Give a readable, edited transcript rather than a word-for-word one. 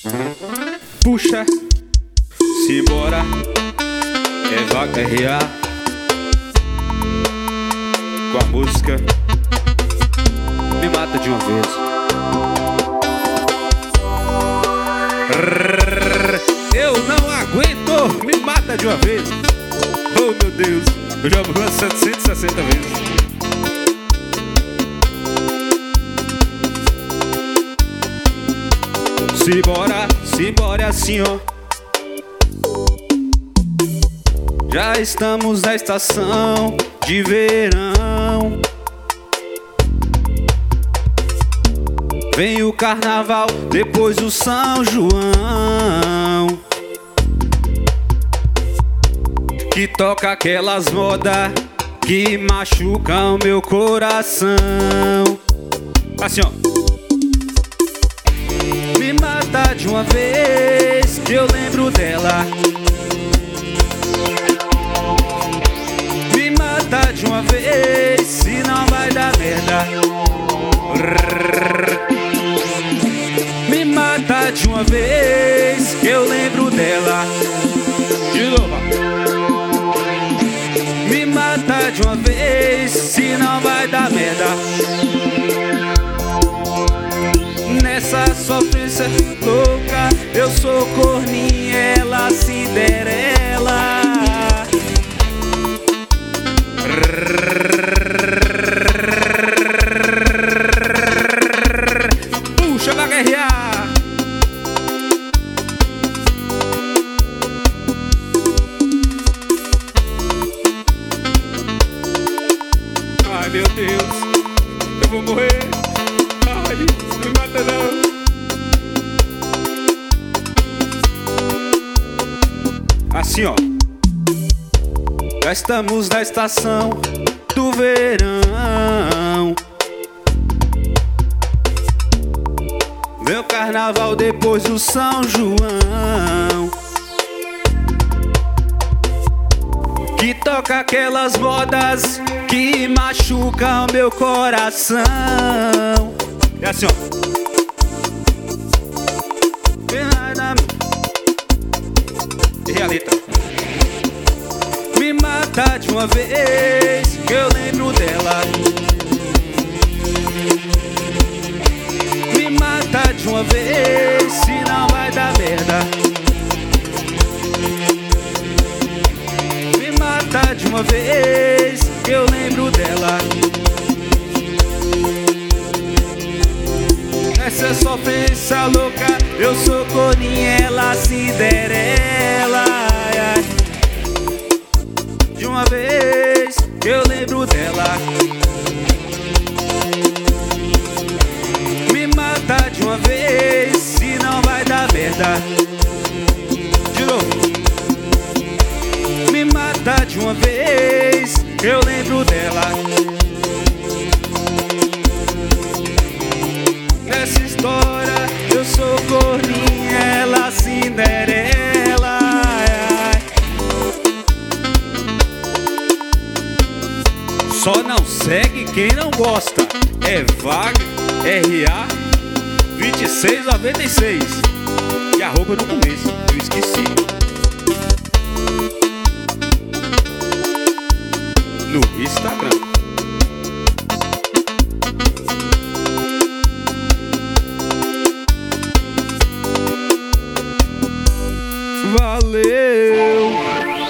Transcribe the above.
Puxa, simbora, é Vaga R.A. com a música Me Mata de uma Vez. Eu não aguento, me mata de uma vez. Oh meu Deus, eu já vou 760 vezes. Simbora, simbora assim ó. Já estamos na estação de verão. Vem o carnaval, depois o São João, que toca aquelas modas que machucam meu coração. Assim ó. Me mata de uma vez que eu lembro dela. Me mata de uma vez, senão vai dar merda. Me mata de uma vez que eu lembro dela. De novo. Me mata de uma vez, senão vai dar merda. Nessa sofrência louca, eu sou corninha, ela Cinderela. Puxa, Vaga R.A. Ai meu Deus, eu vou morrer. Ai, não me mata não. Assim ó. Já estamos na estação do verão. Vem o carnaval, depois o São João, que toca aquelas modas que machucam meu coração. É assim ó. Errei a letra. Me mata de uma vez que eu lembro dela. Me mata de uma vez, senão vai dar merda. Me mata de uma vez que eu lembro dela. Essa sofrência louca, eu sou corninha, ela Cinderela. De uma vez que eu lembro dela. Me mata de uma vez, senão vai dar merda. De novo. Me mata de uma vez que eu lembro dela. Nessa história eu sou corninha, ela Cinderela. Só não segue quem não gosta. É Vaga R.A. 2696. E arroba no começo, eu esqueci. No Instagram. Valeu!